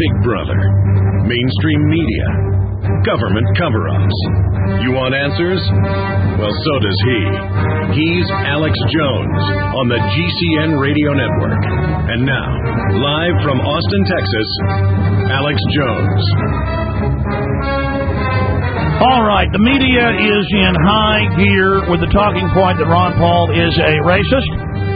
Big Brother, mainstream media, government cover-ups. You want answers? Well, so does he. He's Alex Jones on the GCN Radio Network. And now, live from Austin, Texas, Alex Jones. All right, the media is in high gear with the talking point that Ron Paul is a racist.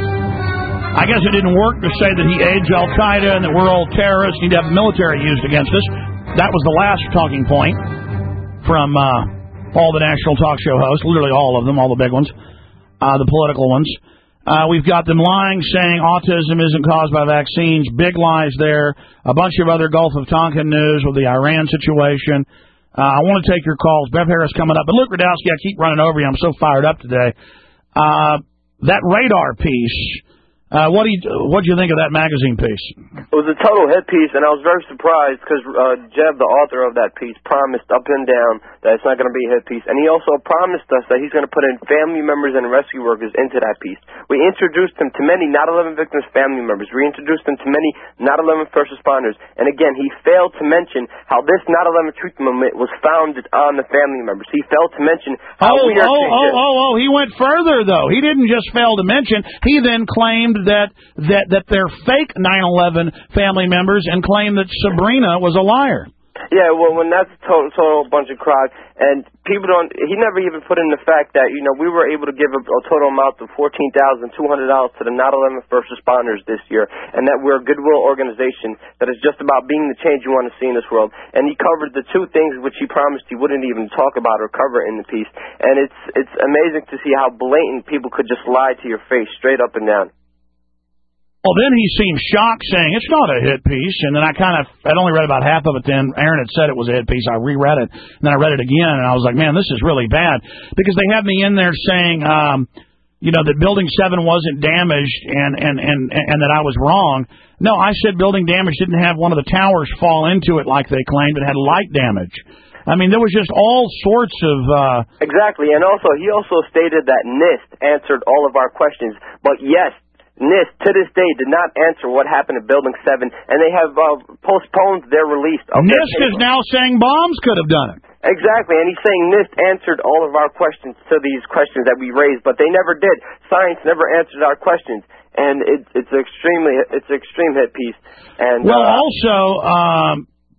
I guess it didn't work to say that he aids Al-Qaeda and that we're all terrorists, need to have the military used against us. That was the last talking point from all the national talk show hosts, literally all of them, all the big ones, the political ones. We've got them lying, saying autism isn't caused by vaccines, big lies there, a bunch of other Gulf of Tonkin news with the Iran situation. I want to take your calls. Bev Harris coming up. But Luke Rudkowski, I keep running over you. I'm so fired up today. That radar piece, what'd you think of that magazine piece? It was a total hit piece, and I was very surprised because Jeb, the author of that piece, promised up and down that it's not going to be a hit piece. And he also promised us that he's going to put in family members and rescue workers into that piece. We introduced him to many 9/11 victims' family members. We introduced him to many 9/11 first responders. And again, he failed to mention how this 9/11 truth movement was founded on the family members. He failed to mention how we are he went further, though. He didn't just fail to mention. He then claimed that they're fake 9/11 family members and claimed that Sabrina was a liar. Yeah, well, when that's a total bunch of crap, and people don't, he never even put in the fact that, we were able to give a total amount of $14,200 to the 9/11 first responders this year, and that we're a goodwill organization that is just about being the change you want to see in this world. And he covered the two things which he promised he wouldn't even talk about or cover in the piece. And it's amazing to see how blatant people could just lie to your face, straight up and down. Well, then he seemed shocked, saying it's not a hit piece, and then I'd only read about half of it then. Aaron had said it was a hit piece. I reread it, and then I read it again, and I was like, man, this is really bad. Because they had me in there saying, that Building 7 wasn't damaged and that I was wrong. No, I said Building Damage didn't have one of the towers fall into it like they claimed. It had light damage. I mean, there was just all sorts of... Exactly, and he also stated that NIST answered all of our questions, but yes, NIST, to this day, did not answer what happened at Building 7, and they have postponed their release. NIST is now saying bombs could have done it. Exactly, and he's saying NIST answered all of our questions to these questions that we raised, but they never did. Science never answered our questions, and it's an extreme hit piece. And I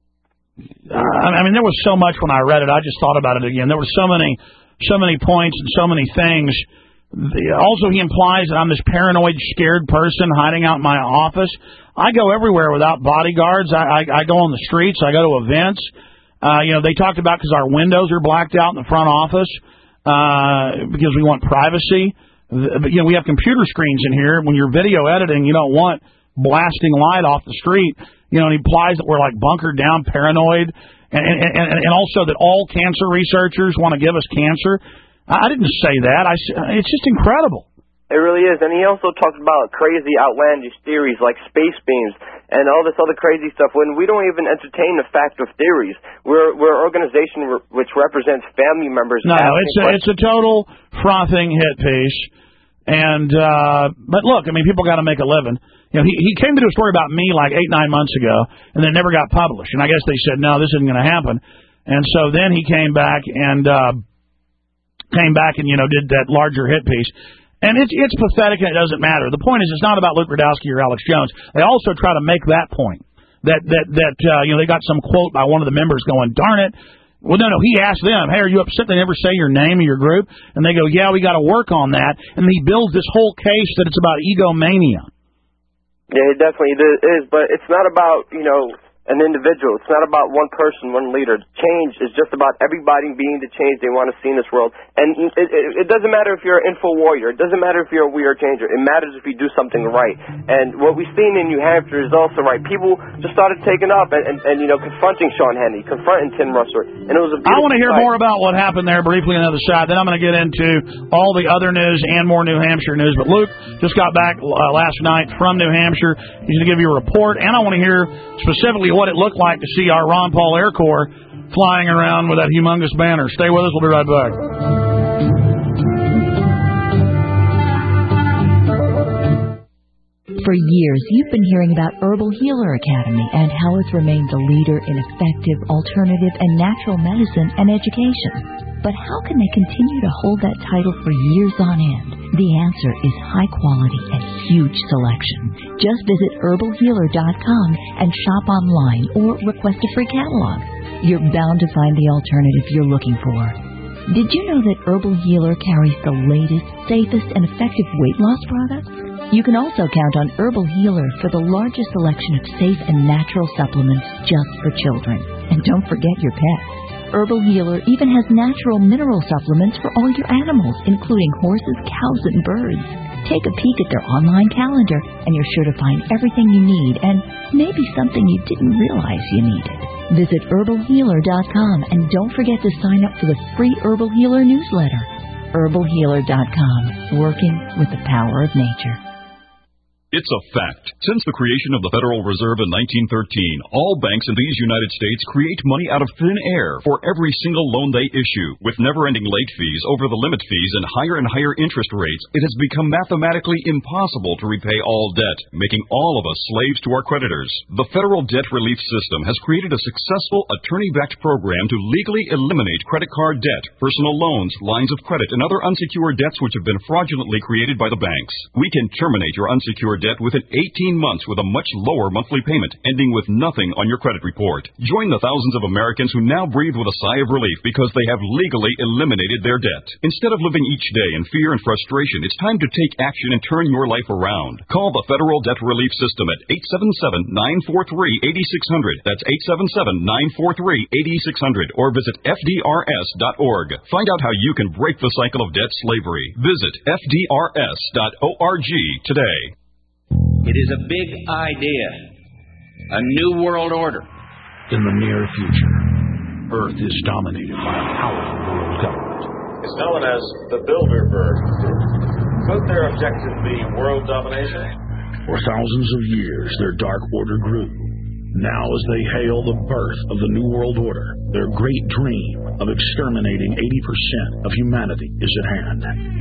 mean, there was so much when I read it. I just thought about it again. There were so many points and so many things. Also, he implies that I'm this paranoid, scared person hiding out in my office. I go everywhere without bodyguards. I go on the streets. I go to events. They talked about because our windows are blacked out in the front office because we want privacy. We have computer screens in here. When you're video editing, you don't want blasting light off the street. And he implies that we're like bunkered down, paranoid, and also that all cancer researchers want to give us cancer. I didn't say that. It's just incredible. It really is. And he also talked about crazy, outlandish theories like space beams and all this other crazy stuff when we don't even entertain the fact of theories. We're an organization which represents family members. No, it's a total frothing hit piece. And but look, I mean, people got to make a living. He came to do a story about me like 8-9 months ago, and it never got published. And I guess they said, no, this isn't going to happen. And so then he came back and did that larger hit piece. And it's pathetic and it doesn't matter. The point is, it's not about Luke Rudkowski or Alex Jones. They also try to make that point. That they got some quote by one of the members going, darn it. Well, no, he asked them, hey, are you upset they never say your name or your group? And they go, yeah, we got to work on that. And he builds this whole case that it's about egomania. Yeah, it definitely is. But it's not about, an individual. It's not about one person, one leader. Change is just about everybody being the change they want to see in this world. And it doesn't matter if you're an info warrior. It doesn't matter if you're a weird changer. It matters if you do something right. And what we've seen in New Hampshire is also right. People just started taking up and confronting Sean Hannity, confronting Tim Russert. And it was a I want to hear more about what happened there briefly on the other side. Then I'm going to get into all the other news and more New Hampshire news. But Luke just got back last night from New Hampshire. He's going to give you a report. And I want to hear specifically what it looked like to see our Ron Paul Air Corps flying around with that humongous banner. Stay with us. We'll be right back. For years, you've been hearing about Herbal Healer Academy and how it's remained the leader in effective, alternative, and natural medicine and education. But how can they continue to hold that title for years on end? The answer is high quality and huge selection. Just visit herbalhealer.com and shop online or request a free catalog. You're bound to find the alternative you're looking for. Did you know that Herbal Healer carries the latest, safest, and effective weight loss products? You can also count on Herbal Healer for the largest selection of safe and natural supplements just for children. And don't forget your pets. Herbal Healer even has natural mineral supplements for all your animals, including horses, cows, and birds. Take a peek at their online calendar, and you're sure to find everything you need and maybe something you didn't realize you needed. Visit herbalhealer.com and don't forget to sign up for the free Herbal Healer newsletter. herbalhealer.com, working with the power of nature. It's a fact. Since the creation of the Federal Reserve in 1913, all banks in these United States create money out of thin air for every single loan they issue. With never-ending late fees, over-the-limit fees, and higher interest rates, it has become mathematically impossible to repay all debt, making all of us slaves to our creditors. The Federal Debt Relief System has created a successful attorney-backed program to legally eliminate credit card debt, personal loans, lines of credit, and other unsecured debts which have been fraudulently created by the banks. We can terminate your unsecured debt within 18 months with a much lower monthly payment, ending with nothing on your credit report. Join the thousands of Americans who now breathe with a sigh of relief because they have legally eliminated their debt. Instead of living each day in fear and frustration, it's time to take action and turn your life around. Call the Federal Debt Relief System at 877-943-8600. That's 877-943-8600. Or visit FDRS.org. Find out how you can break the cycle of debt slavery. Visit FDRS.org today. It is a big idea, a new world order. In the near future, Earth is dominated by a powerful world government. It's known as the Bilderberg Group. Could their objective be world domination? For thousands of years, their dark order grew. Now, as they hail the birth of the New World Order, their great dream of exterminating 80% of humanity is at hand.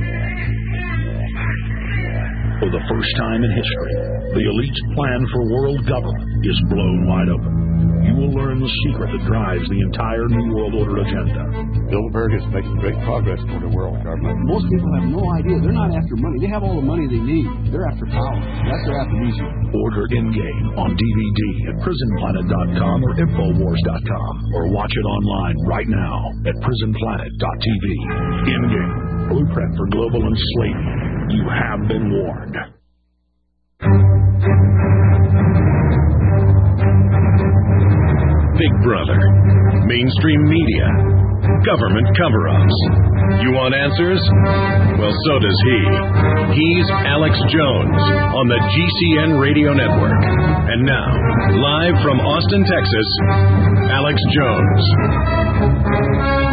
For the first time in history, the elite's plan for world government is blown wide open. You will learn the secret that drives the entire New World Order agenda. Bilderberg is making great progress toward a world government. Most people have no idea. They're not after money. They have all the money they need. They're after power. That's their amnesia. Order Endgame on DVD at prisonplanet.com or Infowars.com, or watch it online right now at prisonplanet.tv. Endgame, blueprint for global enslavement. You have been warned. Big Brother, mainstream media, government cover-ups. You want answers? Well, so does he. He's Alex Jones on the GCN Radio Network. And now, live from Austin, Texas, Alex Jones.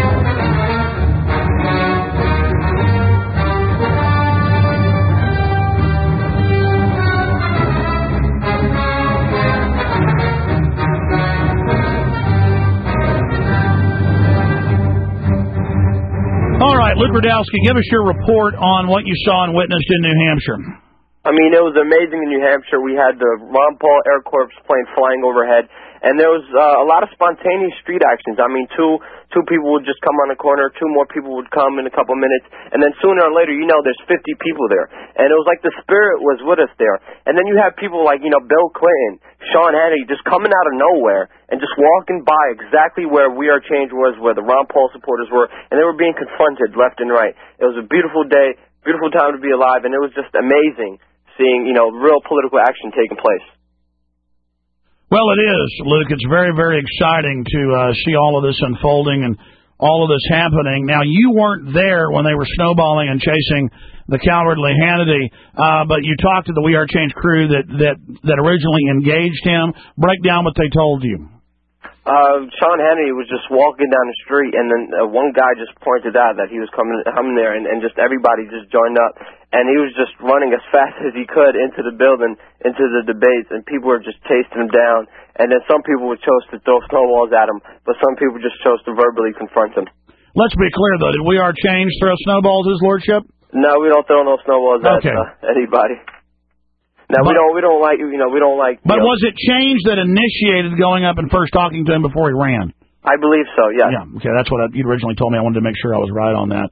All right, Luke Rudkowski, give us your report on what you saw and witnessed in New Hampshire. I mean, it was amazing in New Hampshire. We had the Ron Paul Air Corps plane flying overhead, and there was a lot of spontaneous street actions. I mean, two people would just come on the corner, two more people would come in a couple minutes, and then sooner or later, there's 50 people there. And it was like the spirit was with us there. And then you have people like, Bill Clinton, Sean Hannity, just coming out of nowhere and just walking by exactly where We Are Change was, where the Ron Paul supporters were, and they were being confronted left and right. It was a beautiful day, beautiful time to be alive, and it was just amazing seeing, real political action taking place. Well, it is, Luke. It's very, very exciting to see all of this unfolding and all of this happening. Now, you weren't there when they were snowballing and chasing the cowardly Hannity, but you talked to the We Are Change crew that originally engaged him. Break down what they told you. Sean Hannity was just walking down the street, and then one guy just pointed out that he was coming there, and just everybody just joined up, and he was just running as fast as he could into the building, into the debates, and people were just chasing him down, and then some people chose to throw snowballs at him, but some people just chose to verbally confront him. Let's be clear, though. Did We Are Change throw snowballs, His Lordship? No, we don't throw no snowballs at anybody. Now we don't like But was it change that initiated going up and first talking to him before he ran? I believe so. Yeah. Yeah. Okay, that's what you'd originally told me. I wanted to make sure I was right on that.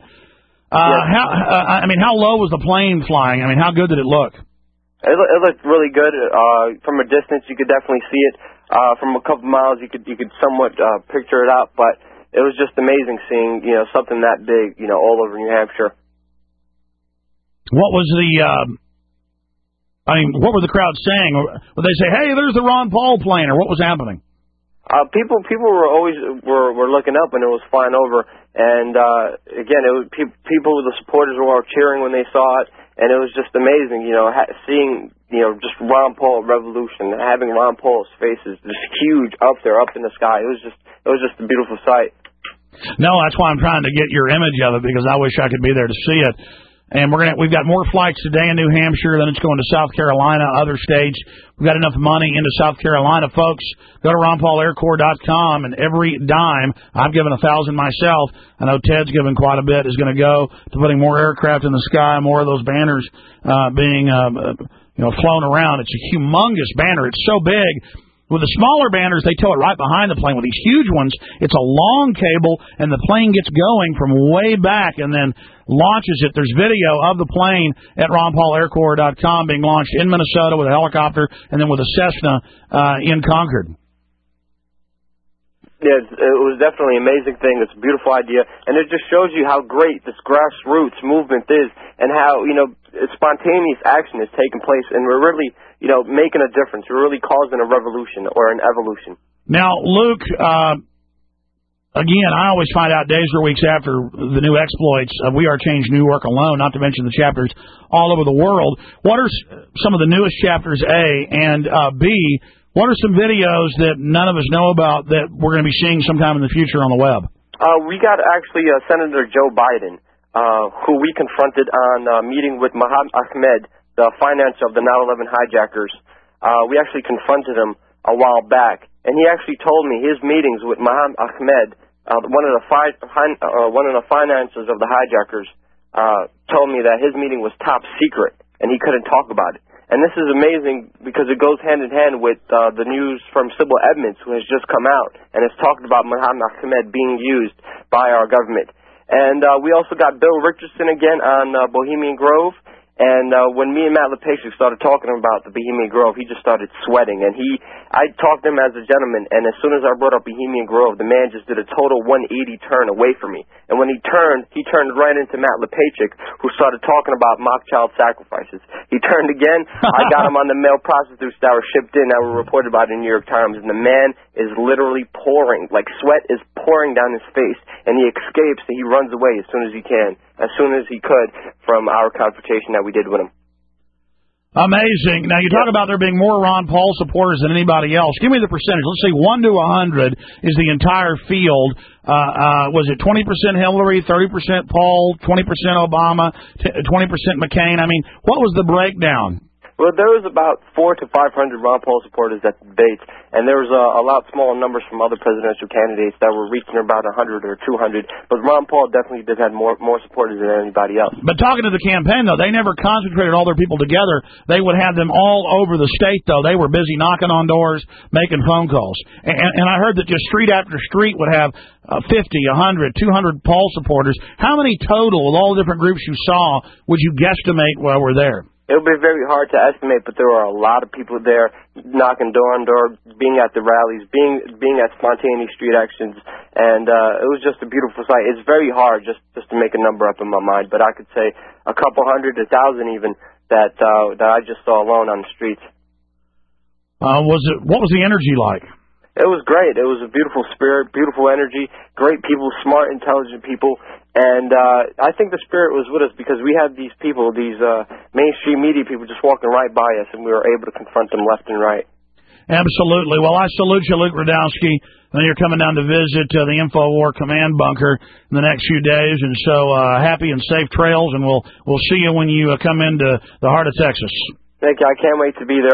How low was the plane flying? I mean, how good did it look? It looked really good. From a distance, you could definitely see it. From a couple miles, you could somewhat picture it out. But it was just amazing seeing something that big all over New Hampshire. What was what were the crowd saying? Would they say, "Hey, there's the Ron Paul plane," or what was happening? People were always were looking up when it was flying over, and again, people, the supporters were all cheering when they saw it. And it was just amazing, seeing, just Ron Paul Revolution, having Ron Paul's faces just huge up there, up in the sky. It was just a beautiful sight. No, that's why I'm trying to get your image of it, because I wish I could be there to see it. And we've got more flights today in New Hampshire, then it's going to South Carolina, other states. We've got enough money into South Carolina, folks. Go to RonPaulAirCorps.com, and every dime, I've given 1,000 myself. I know Ted's given quite a bit, is going to go to putting more aircraft in the sky, more of those banners being flown around. It's a humongous banner. It's so big. With the smaller banners, they tow it right behind the plane. With these huge ones, it's a long cable, and the plane gets going from way back and then launches it. There's video of the plane at RonPaulAirCorps.com being launched in Minnesota with a helicopter and then with a Cessna in Concord. Yeah, it was definitely an amazing thing. It's a beautiful idea, and it just shows you how great this grassroots movement is, and how spontaneous action is taking place, and we're really making a difference. We're really causing a revolution or an evolution. Now, Luke, again, I always find out days or weeks after the new exploits of We Are Change New York alone, not to mention the chapters all over the world. What are some of the newest chapters, A, and B? What are some videos that none of us know about that we're going to be seeing sometime in the future on the web? We got actually Senator Joe Biden, who we confronted on meeting with Mohammed Ahmed, the financer of the 9/11 hijackers. We actually confronted him a while back, and he actually told me his meetings with Mohammed Ahmed, one of the financiers of the hijackers, told me that his meeting was top secret, and he couldn't talk about it. And this is amazing because it goes hand in hand with the news from Sybil Edmonds, who has just come out and has talked about Mohammed Ahmed being used by our government. And we also got Bill Richardson again on Bohemian Grove. And when me and Matt LePage started talking about the Bohemian Grove, he just started sweating. And I talked to him as a gentleman, and as soon as I brought up Bohemian Grove, the man just did a total 180 turn away from me. And when he turned right into Matt LePage, who started talking about mock child sacrifices. He turned again. I got him on the male prostitutes that were shipped in that were reported about in the New York Times. And the man is literally pouring, like sweat is pouring down his face. And he escapes and he runs away as soon as he could from our confrontation that we did with him. Amazing. Now, you talk about there being more Ron Paul supporters than anybody else. Give me the percentage. Let's say 1 to 100 is the entire field. Was it 20% Hillary, 30% Paul, 20% Obama, 20% McCain? I mean, what was the breakdown? Well, there was about 400 to 500 Ron Paul supporters at the debates, and there was a lot smaller numbers from other presidential candidates that were reaching about 100 or 200. But Ron Paul definitely did have more supporters than anybody else. But talking to the campaign, though, they never concentrated all their people together. They would have them all over the state, though. They were busy knocking on doors, making phone calls. And I heard that just street after street would have 50, 100, 200 Paul supporters. How many total, with all the different groups you saw, would you guesstimate while we're there? It would be very hard to estimate, but there were a lot of people there knocking door on door, being at the rallies, being at spontaneous street actions, and it was just a beautiful sight. It's very hard just to make a number up in my mind, but I could say a couple hundred, 1,000 even, that I just saw alone on the streets. What was the energy like? It was great. It was a beautiful spirit, beautiful energy, great people, smart, intelligent people. And I think the spirit was with us because we had these people, these mainstream media people just walking right by us, and we were able to confront them left and right. Absolutely. Well, I salute you, Luke Rudkowski. And you're coming down to visit the InfoWar Command Bunker in the next few days. And so happy and safe trails, and we'll see you when you come into the heart of Texas. Thank you. I can't wait to be there.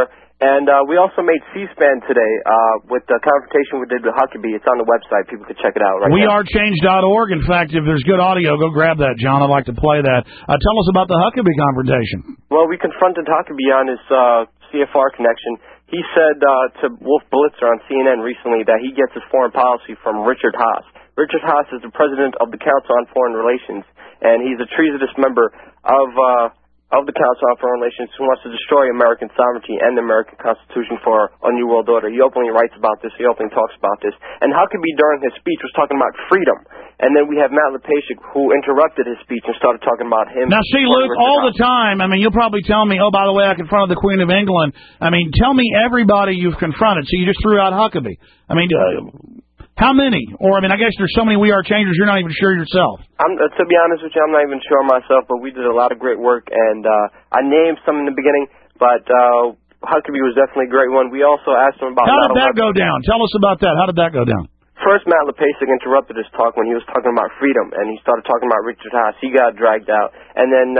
And we also made C-SPAN today with the confrontation we did with Huckabee. It's on the website. People can check it out right now. WeAreChange.org. In fact, if there's good audio, go grab that, John. I'd like to play that. Tell us about the Huckabee confrontation. Well, we confronted Huckabee on his CFR connection. He said to Wolf Blitzer on CNN recently that he gets his foreign policy from Richard Haas. Richard Haas is the president of the Council on Foreign Relations, and he's a treasonous member of the Council on Foreign Relations who wants to destroy American sovereignty and the American Constitution for a New World Order. He openly writes about this. He openly talks about this. And Huckabee, during his speech, was talking about freedom. And then we have Matt Lepasiuk, who interrupted his speech and started talking about him. Now, see, Luke, all the time, I mean, you'll probably tell me, oh, by the way, I confronted the Queen of England. I mean, tell me everybody you've confronted. So you just threw out Huckabee. I mean, how many? Or, I mean, I guess there's so many We Are Changers, you're not even sure yourself. To be honest with you, I'm not even sure myself, but we did a lot of great work, and I named some in the beginning, but Huckabee was definitely a great one. We also asked him about... How did that go down? Tell us about that. How did that go down? First, Matt Lepasiuk interrupted his talk when he was talking about freedom, and he started talking about Richard Haas. He got dragged out. And then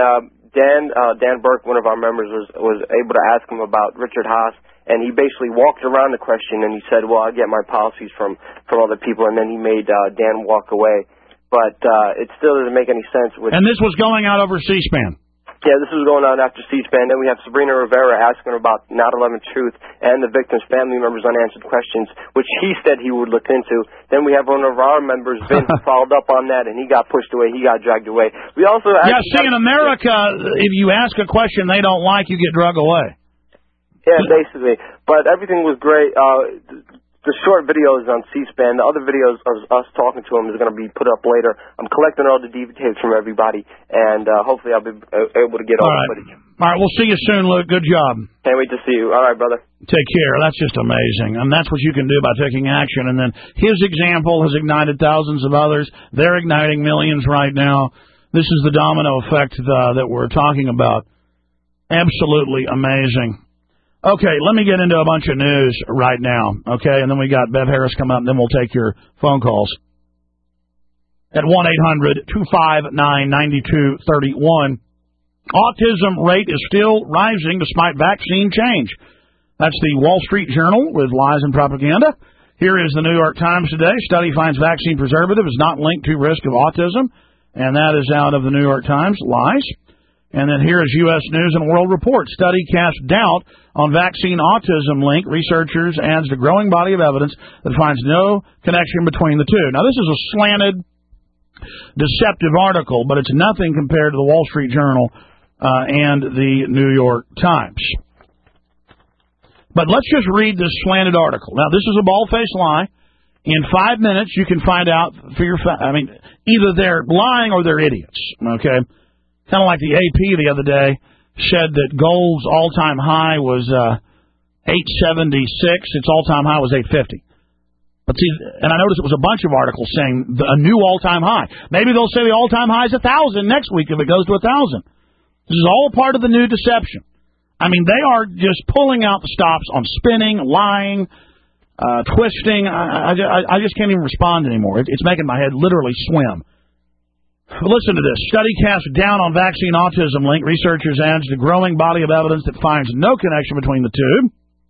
Dan Burke, one of our members, was able to ask him about Richard Haas, and he basically walked around the question, and he said, well, I get my policies from other people, and then he made Dan walk away. But it still doesn't make any sense. And this was going out over C-SPAN? Yeah, this was going on after C-SPAN. Then we have Sabrina Rivera asking about 9/11 Truth and the victims' family members' unanswered questions, which he said he would look into. Then we have one of our members, Vince, who followed up on that, and he got pushed away. He got dragged away. We also in America, if you ask a question they don't like, you get dragged away. Yeah, basically. But everything was great. The short video is on C-SPAN. The other videos of us talking to him is going to be put up later. I'm collecting all the DVD tapes from everybody, and hopefully I'll be able to get all the footage. All right, we'll see you soon, Luke. Good job. Can't wait to see you. All right, brother. Take care. That's just amazing. And that's what you can do by taking action. And then his example has ignited thousands of others. They're igniting millions right now. This is the domino effect that we're talking about. Absolutely amazing. Okay, let me get into a bunch of news right now, okay? And then we got Bev Harris come up, and then we'll take your phone calls at 1-800-259-9231. Autism rate is still rising despite vaccine change. That's the Wall Street Journal with lies and propaganda. Here is the New York Times today. Study finds vaccine preservative is not linked to risk of autism, and that is out of the New York Times. Lies. And then here is U.S. News and World Report. Study casts doubt on vaccine autism link. Researchers adds the growing body of evidence that finds no connection between the two. Now, this is a slanted, deceptive article, but it's nothing compared to the Wall Street Journal and the New York Times. But let's just read this slanted article. Now, this is a bald-faced lie. In 5 minutes, you can find out for your either they're lying or they're idiots, okay? Kind of like the AP the other day said that gold's all-time high was 876. Its all-time high was 850. But see, and I noticed it was a bunch of articles saying a new all-time high. Maybe they'll say the all-time high is 1,000 next week if it goes to 1,000. This is all part of the new deception. I mean, they are just pulling out the stops on spinning, lying, twisting. I just can't even respond anymore. It's making my head literally swim. Listen to this. Study casts doubt on vaccine autism link. Researchers adds the growing body of evidence that finds no connection between the two.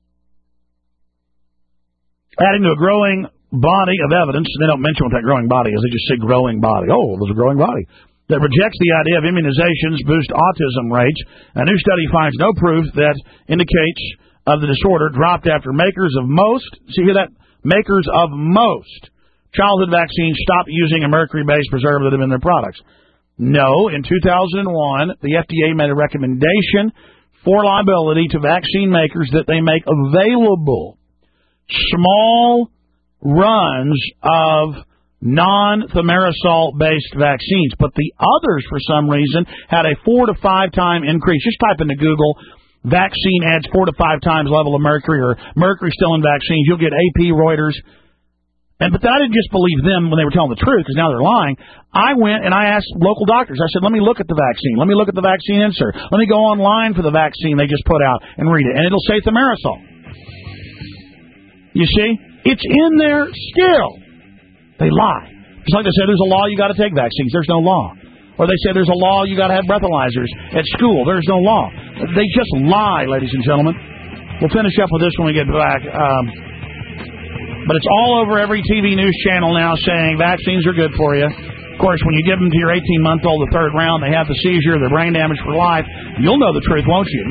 Adding to a growing body of evidence, they don't mention what that growing body is. They just say growing body. Oh, there's a growing body. That rejects the idea of immunizations boost autism rates. A new study finds no proof that indicates of the disorder dropped after makers of most, see here that? Makers of most childhood vaccines stopped using a mercury-based preservative in their products. No, in 2001, the FDA made a recommendation for liability to vaccine makers that they make available small runs of non-thimerosal-based vaccines. But the others, for some reason, had a 4 to 5 time increase. Just type into Google, vaccine adds 4 to 5 times level of mercury, or mercury still in vaccines. You'll get AP, Reuters. But I didn't just believe them when they were telling the truth, because now they're lying. I went and I asked local doctors. I said, let me look at the vaccine. Let me look at the vaccine insert. Let me go online for the vaccine they just put out and read it. And it'll say thimerosal. You see? It's in there still. They lie. Just like they said there's a law you got to take vaccines. There's no law. Or they say there's a law you got to have breathalyzers at school. There's no law. They just lie, ladies and gentlemen. We'll finish up with this when we get back. But it's all over every TV news channel now saying vaccines are good for you. Of course, when you give them to your 18-month-old the third round, they have the seizure, they're brain damage for life. You'll know the truth, won't you?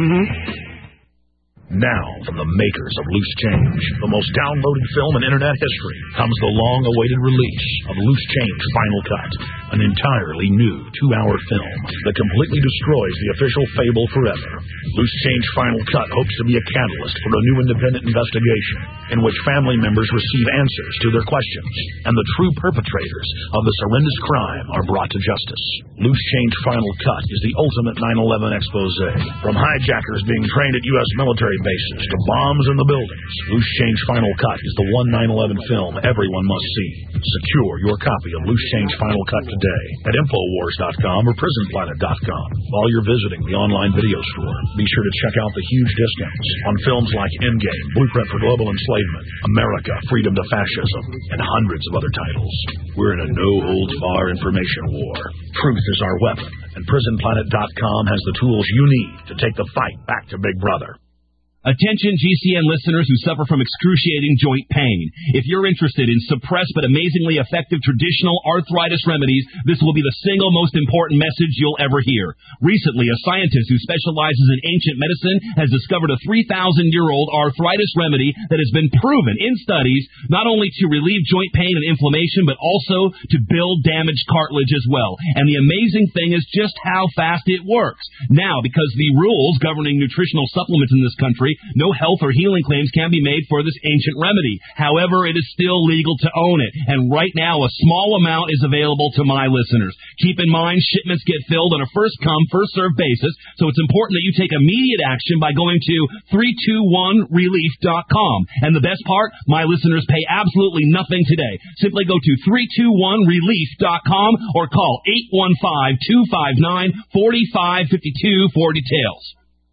Now, from the makers of Loose Change, the most downloaded film in Internet history, comes the long-awaited release of Loose Change Final Cut, an entirely new 2-hour film that completely destroys the official fable forever. Loose Change Final Cut hopes to be a catalyst for a new independent investigation in which family members receive answers to their questions, and the true perpetrators of this horrendous crime are brought to justice. Loose Change Final Cut is the ultimate 9/11 expose. From hijackers being trained at U.S. military bases to bombs in the buildings, Loose Change Final Cut is the one 9/11 film everyone must see. Secure your copy of Loose Change Final Cut today at Infowars.com or PrisonPlanet.com. While you're visiting the online video store, be sure to check out the huge discounts on films like Endgame, Blueprint for Global Enslavement, America, Freedom to Fascism, and hundreds of other titles. We're in a no-holds-barred information war. Truth is our weapon, and PrisonPlanet.com has the tools you need to take the fight back to Big Brother. Attention GCN listeners who suffer from excruciating joint pain. If you're interested in suppressed but amazingly effective traditional arthritis remedies, this will be the single most important message you'll ever hear. Recently, a scientist who specializes in ancient medicine has discovered a 3,000-year-old arthritis remedy that has been proven in studies not only to relieve joint pain and inflammation, but also to build damaged cartilage as well. And the amazing thing is just how fast it works. Now, because the rules governing nutritional supplements in this country, no health or healing claims can be made for this ancient remedy. However, it is still legal to own it. And right now, a small amount is available to my listeners. Keep in mind, shipments get filled on a first-come, first-served basis, so it's important that you take immediate action by going to 321relief.com. And the best part, my listeners pay absolutely nothing today. Simply go to 321relief.com or call 815-259-4552 for details.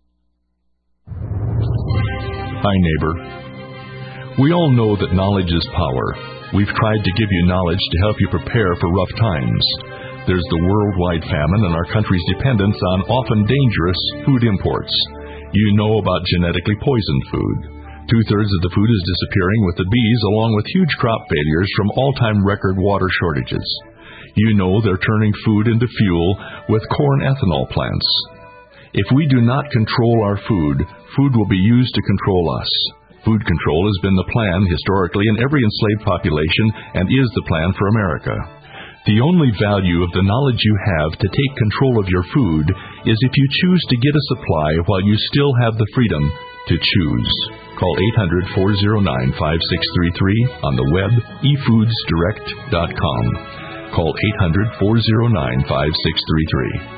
Hi, neighbor. We all know that knowledge is power. We've tried to give you knowledge to help you prepare for rough times. There's the worldwide famine and our country's dependence on often dangerous food imports. You know about genetically poisoned food. 2/3 of the food is disappearing with the bees, along with huge crop failures from all-time record water shortages. You know they're turning food into fuel with corn ethanol plants. If we do not control our food, food will be used to control us. Food control has been the plan historically in every enslaved population and is the plan for America. The only value of the knowledge you have to take control of your food is if you choose to get a supply while you still have the freedom to choose. Call 800-409-5633 on the web, efoodsdirect.com. Call 800-409-5633.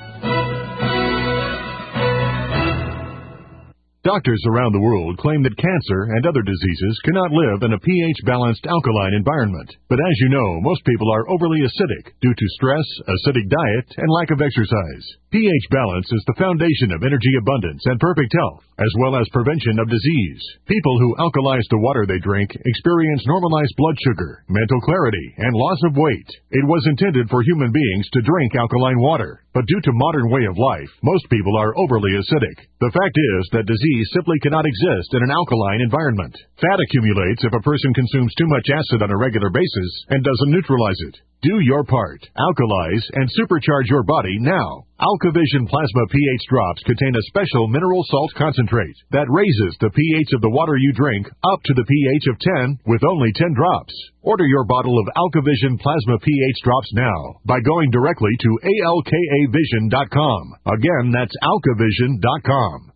Doctors around the world claim that cancer and other diseases cannot live in a pH-balanced alkaline environment. But as you know, most people are overly acidic due to stress, acidic diet, and lack of exercise. pH balance is the foundation of energy abundance and perfect health, as well as prevention of disease. People who alkalize the water they drink experience normalized blood sugar, mental clarity, and loss of weight. It was intended for human beings to drink alkaline water, but due to modern way of life, most people are overly acidic. The fact is that disease simply cannot exist in an alkaline environment. Fat accumulates if a person consumes too much acid on a regular basis and doesn't neutralize it. Do your part. Alkalize and supercharge your body now. AlkaVision Plasma pH drops contain a special mineral salt concentrate that raises the pH of the water you drink up to the pH of 10 with only 10 drops. Order your bottle of AlkaVision Plasma pH drops now by going directly to alkavision.com. Again, that's alkavision.com.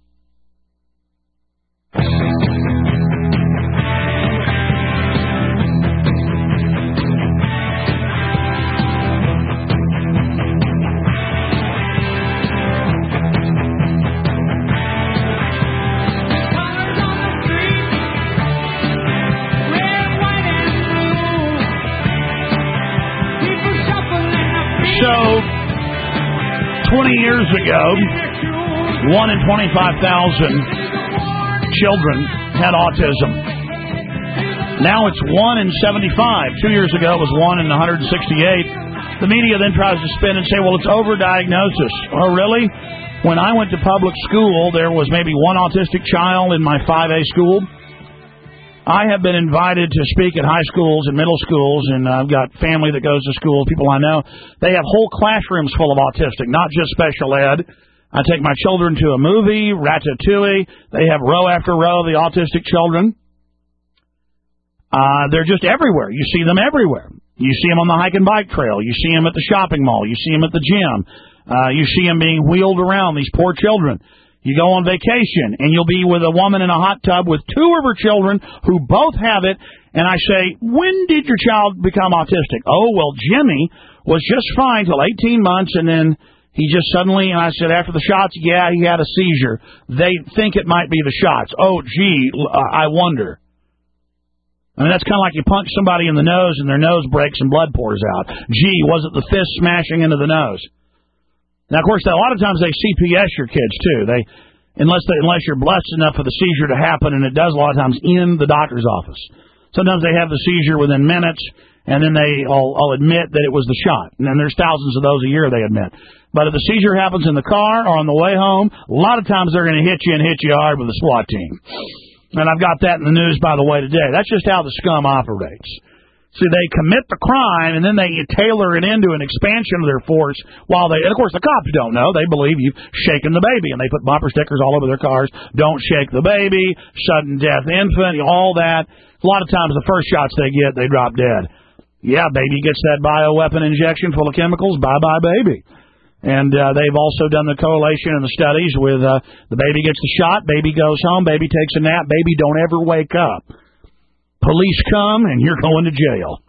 So, 20 years ago, 1 in 25,000 children had autism. Now it's 1 in 75. 2 years ago, it was 1 in 168. The media then tries to spin and say, well, it's overdiagnosis. Oh, really? When I went to public school, there was maybe one autistic child in my 5A school. I have been invited to speak at high schools and middle schools, and I've got family that goes to school, people I know. They have whole classrooms full of autistic, not just special ed. I take my children to a movie, Ratatouille. They have row after row of the autistic children. They're just everywhere. You see them everywhere. You see them on the hike and bike trail. You see them at the shopping mall. You see them at the gym. You see them being wheeled around, these poor children. You go on vacation, and you'll be with a woman in a hot tub with two of her children who both have it, and I say, when did your child become autistic? Oh, well, Jimmy was just fine till 18 months, and then he just suddenly, and I said, after the shots, yeah, he had a seizure. They think it might be the shots. Oh, gee, I wonder. I mean, that's kind of like you punch somebody in the nose, and their nose breaks and blood pours out. Gee, was it the fist smashing into the nose? Now, of course, a lot of times they CPS your kids, too. Unless you're blessed enough for the seizure to happen, and it does a lot of times in the doctor's office. Sometimes they have the seizure within minutes, and then they'll admit that it was the shot. And then there's thousands of those a year they admit. But if the seizure happens in the car or on the way home, a lot of times they're going to hit you and hit you hard with a SWAT team. And I've got that in the news, by the way, today. That's just how the scum operates. See, they commit the crime, and then they tailor it into an expansion of their force and of course, the cops don't know. They believe you've shaken the baby, and they put bumper stickers all over their cars. Don't shake the baby, sudden death infant, all that. A lot of times the first shots they get, they drop dead. Yeah, baby gets that bioweapon injection full of chemicals, bye-bye, baby. And they've also done the correlation in the studies with the baby gets the shot, baby goes home, baby takes a nap, baby don't ever wake up. Police come, and you're going to jail.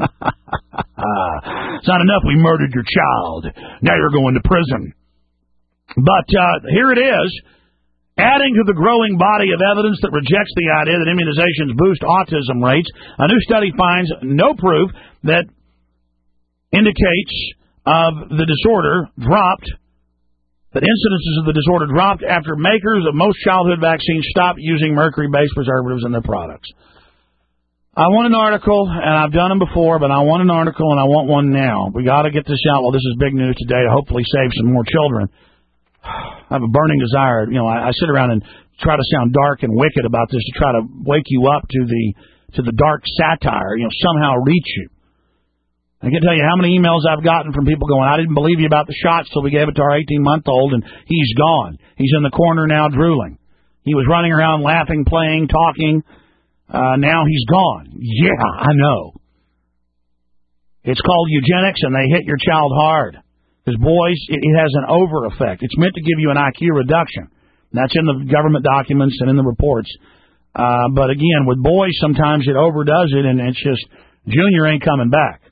It's not enough we murdered your child. Now you're going to prison. But here it is. Adding to the growing body of evidence that rejects the idea that immunizations boost autism rates, a new study finds no proof that indicates of the disorder dropped, that incidences of the disorder dropped after makers of most childhood vaccines stopped using mercury-based preservatives in their products. I want an article, and I've done them before, but I want an article, and I want one now. We got to get this out while this is big news today to hopefully save some more children. I have a burning desire. I sit around and try to sound dark and wicked about this to try to wake you up to the dark satire, somehow reach you. I can't tell you how many emails I've gotten from people going, I didn't believe you about the shots till we gave it to our 18-month-old, and he's gone. He's in the corner now drooling. He was running around laughing, playing, talking. Now he's gone. Yeah, I know. It's called eugenics, and they hit your child hard. Because, boys, it has an over effect. It's meant to give you an IQ reduction. That's in the government documents and in the reports. But, again, with boys, sometimes it overdoes it, and it's just, Junior ain't coming back.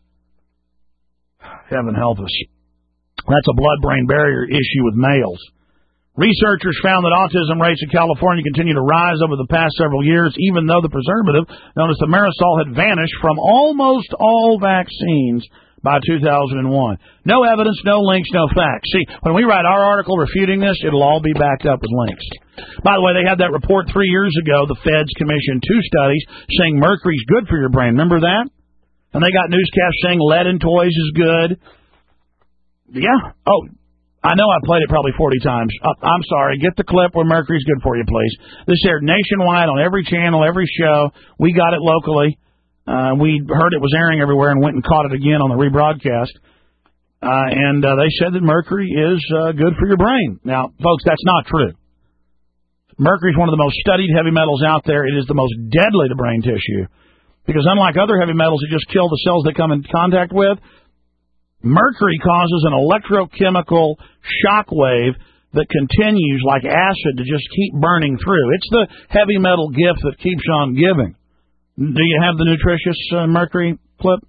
Heaven help us. That's a blood-brain barrier issue with males. Researchers found that autism rates in California continue to rise over the past several years, even though the preservative, known as thimerosal, had vanished from almost all vaccines by 2001. No evidence, no links, no facts. See, when we write our article refuting this, it'll all be backed up with links. By the way, they had that report 3 years ago. The feds commissioned 2 studies saying mercury's good for your brain. Remember that? And they got newscasts saying lead in toys is good. Yeah. Oh, I know I played it probably 40 times. I'm sorry. Get the clip where mercury's good for you, please. This aired nationwide on every channel, every show. We got it locally. We heard it was airing everywhere and went and caught it again on the rebroadcast. And they said that mercury is good for your brain. Now, folks, that's not true. Mercury is one of the most studied heavy metals out there. It is the most deadly to brain tissue. Because unlike other heavy metals that just kill the cells they come in contact with, mercury causes an electrochemical shock wave that continues like acid to just keep burning through. It's the heavy metal gift that keeps on giving. Do you have the nutritious mercury clip?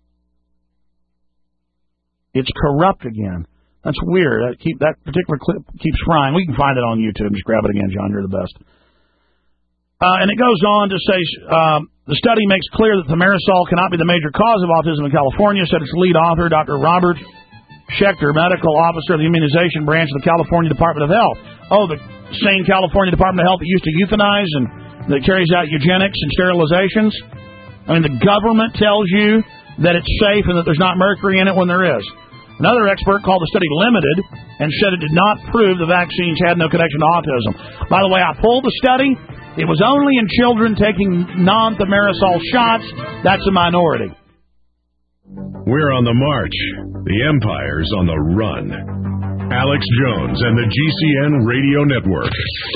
It's corrupt again. That's weird. That particular clip keeps frying. We can find it on YouTube. Just grab it again, John. You're the best. And it goes on to say, the study makes clear that thimerosal cannot be the major cause of autism in California, said its lead author, Dr. Robert Schechter, medical officer of the immunization branch of the California Department of Health. Oh, the same California Department of Health that used to euthanize and that carries out eugenics and sterilizations. I mean, the government tells you that it's safe and that there's not mercury in it when there is. Another expert called the study limited and said it did not prove the vaccines had no connection to autism. By the way, I pulled the study. It was only in children taking non-thimerosal shots. That's a minority. We're on the march. The empire's on the run. Alex Jones and the GCN Radio Network.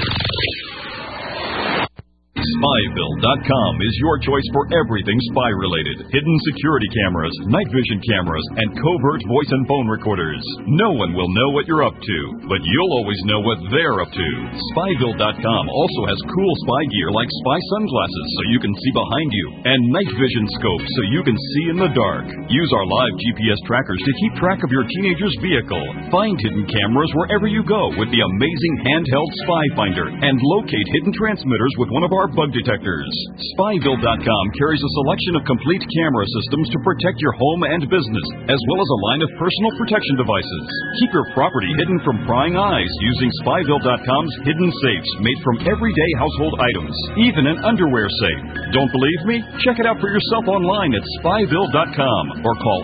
Spyville.com is your choice for everything spy-related. Hidden security cameras, night vision cameras, and covert voice and phone recorders. No one will know what you're up to, but you'll always know what they're up to. Spyville.com also has cool spy gear like spy sunglasses so you can see behind you, and night vision scopes so you can see in the dark. Use our live GPS trackers to keep track of your teenager's vehicle. Find hidden cameras wherever you go with the amazing handheld Spy Finder, and locate hidden transmitters with one of our bug detectors. Spyville.com carries a selection of complete camera systems to protect your home and business, as well as a line of personal protection devices. Keep your property hidden from prying eyes using Spyville.com's hidden safes made from everyday household items, even an underwear safe. Don't believe me? Check it out for yourself online at Spyville.com or call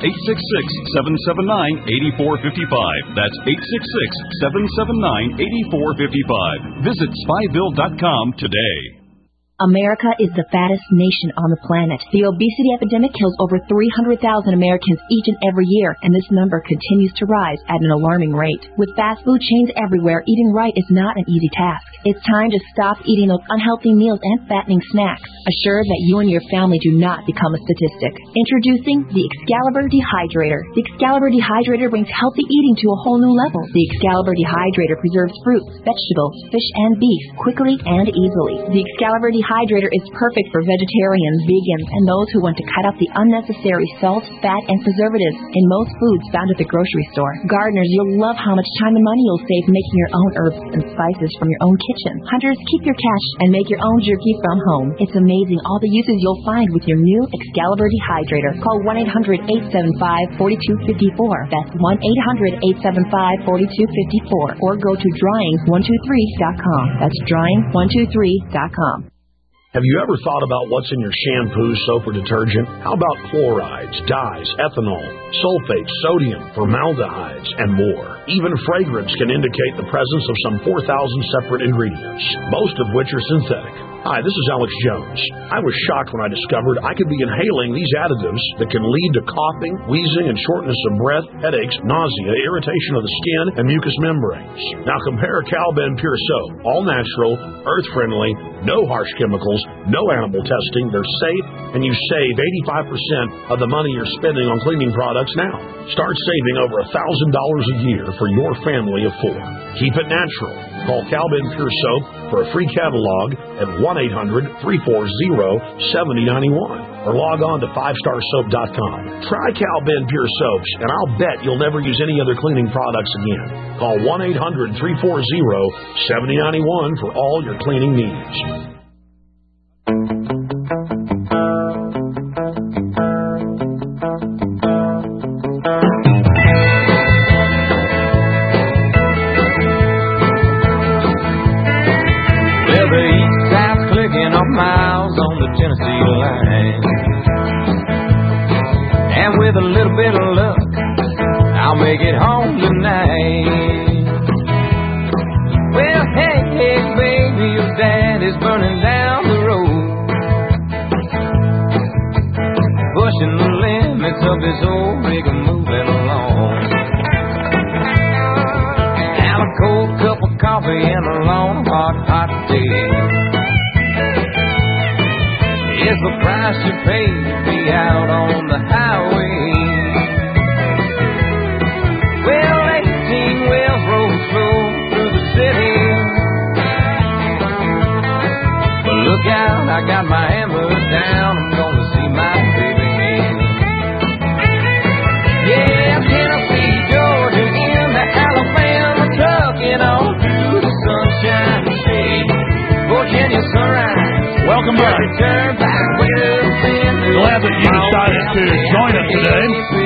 866-779-8455. That's 866-779-8455. Visit Spyville.com today. America is the fattest nation on the planet. The obesity epidemic kills over 300,000 Americans each and every year, and this number continues to rise at an alarming rate. With fast food chains everywhere, eating right is not an easy task. It's time to stop eating those unhealthy meals and fattening snacks. Assure that you and your family do not become a statistic. Introducing the Excalibur Dehydrator. The Excalibur Dehydrator brings healthy eating to a whole new level. The Excalibur Dehydrator preserves fruits, vegetables, fish, and beef quickly and easily. The Excalibur Dehydrator is perfect for vegetarians, vegans, and those who want to cut out the unnecessary salt, fat, and preservatives in most foods found at the grocery store. Gardeners, you'll love how much time and money you'll save making your own herbs and spices from your own kitchen. Hunters, keep your cash and make your own jerky from home. It's amazing all the uses you'll find with your new Excalibur Dehydrator. Call 1-800-875-4254. That's 1-800-875-4254. Or go to drying123.com. That's drying123.com. Have you ever thought about what's in your shampoo, soap, or detergent? How about chlorides, dyes, ethanol, sulfates, sodium, formaldehydes, and more? Even fragrance can indicate the presence of some 4,000 separate ingredients, most of which are synthetic. Hi, this is Alex Jones. I was shocked when I discovered I could be inhaling these additives that can lead to coughing, wheezing, and shortness of breath, headaches, nausea, irritation of the skin, and mucous membranes. Now compare Calben Pure Soap. All natural, earth-friendly, no harsh chemicals, no animal testing. They're safe, and you save 85% of the money you're spending on cleaning products now. Start saving over $1,000 a year for your family of 4. Keep it natural. Call Calben Pure Soap for a free catalog at 1-800-340-7091 or log on to 5starsoap.com. Try Calben Pure Soaps, and I'll bet you'll never use any other cleaning products again. Call 1-800-340-7091 for all your cleaning needs. Miles on the Tennessee line, and with a little bit of luck, I'll make it home tonight. Well, hey, baby, your dad is burning down the road, pushing the limits of this old rig and moving along. And a cold cup of coffee and a long hot tea. It's the price you pay to be out on the highway. Well, 18 wheels roll slow through the city, but look out, I got my hammer down, I'm gonna see my baby again. Yeah, Tennessee, Georgia, into Alabama, trucking on through the sunshine and shade. Virginia sunrise. Welcome back. Glad that you decided to join us today.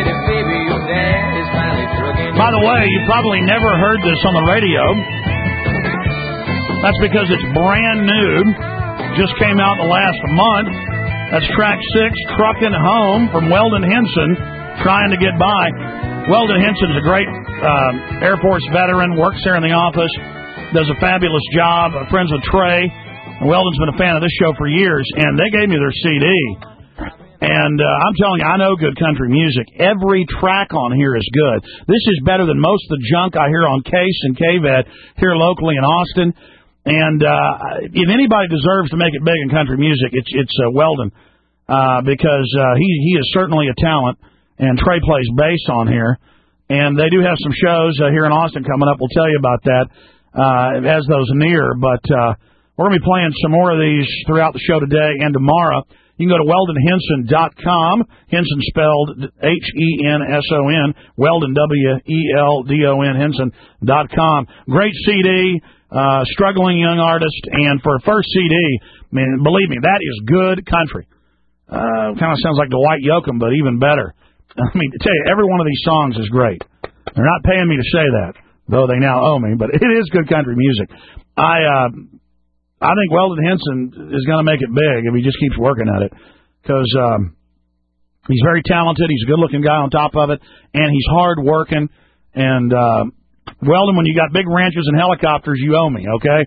By the way, you probably never heard this on the radio. That's because it's brand new. Just came out in the last month. That's track 6, Truckin' Home from Weldon Henson, Trying to Get By. Weldon Henson's a great Air Force veteran, works there in the office, does a fabulous job. Friends with Trey. Weldon's been a fan of this show for years, and they gave me their CD. And I'm telling you, I know good country music. Every track on here is good. This is better than most of the junk I hear on Case and KVED here locally in Austin. And if anybody deserves to make it big in country music, it's Weldon, because he is certainly a talent. And Trey plays bass on here. And they do have some shows here in Austin coming up. We'll tell you about that as those near. But we're going to be playing some more of these throughout the show today and tomorrow. You can go to WeldonHenson.com. Henson spelled Henson. Weldon, Weldon, Henson.com. Great CD, struggling young artist, and for a first CD, I mean, believe me, that is good country. Kind of sounds like Dwight Yoakam, but even better. I mean, to tell you, every one of these songs is great. They're not paying me to say that, though they now owe me, but it is good country music. I think Weldon Henson is going to make it big if he just keeps working at it, because he's very talented. He's a good-looking guy on top of it, and he's hard-working. And Weldon, when you got big ranches and helicopters, you owe me, okay?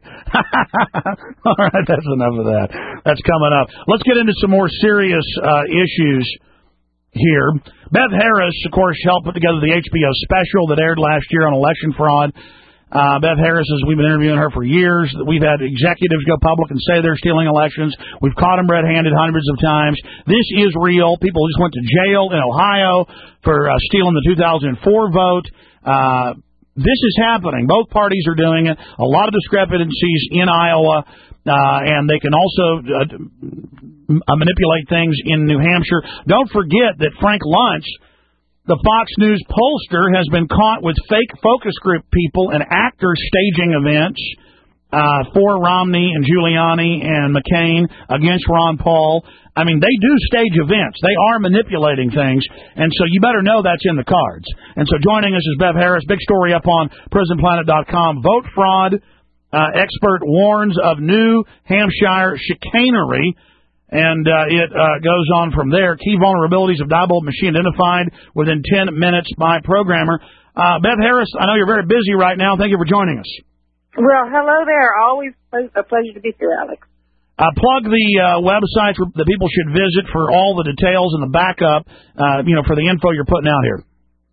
All right, that's enough of that. That's coming up. Let's get into some more serious issues here. Bev Harris, of course, helped put together the HBO special that aired last year on election fraud. Bev Harris, we've been interviewing her for years. We've had executives go public and say they're stealing elections. We've caught them red-handed hundreds of times. This is real. People just went to jail in Ohio for stealing the 2004 vote. This is happening. Both parties are doing it. A lot of discrepancies in Iowa, and they can also manipulate things in New Hampshire. Don't forget that Frank Luntz, the Fox News pollster, has been caught with fake focus group people and actors staging events for Romney and Giuliani and McCain against Ron Paul. I mean, they do stage events. They are manipulating things, and so you better know that's in the cards. And so joining us is Bev Harris. Big story up on PrisonPlanet.com. Vote fraud expert warns of New Hampshire chicanery. And it goes on from there. Key vulnerabilities of Diebold machine identified within 10 minutes by programmer. Bev Harris, I know you're very busy right now. Thank you for joining us. Well, hello there. Always a pleasure to be here, Alex. Plug the websites that people should visit for all the details and the backup, for the info you're putting out here.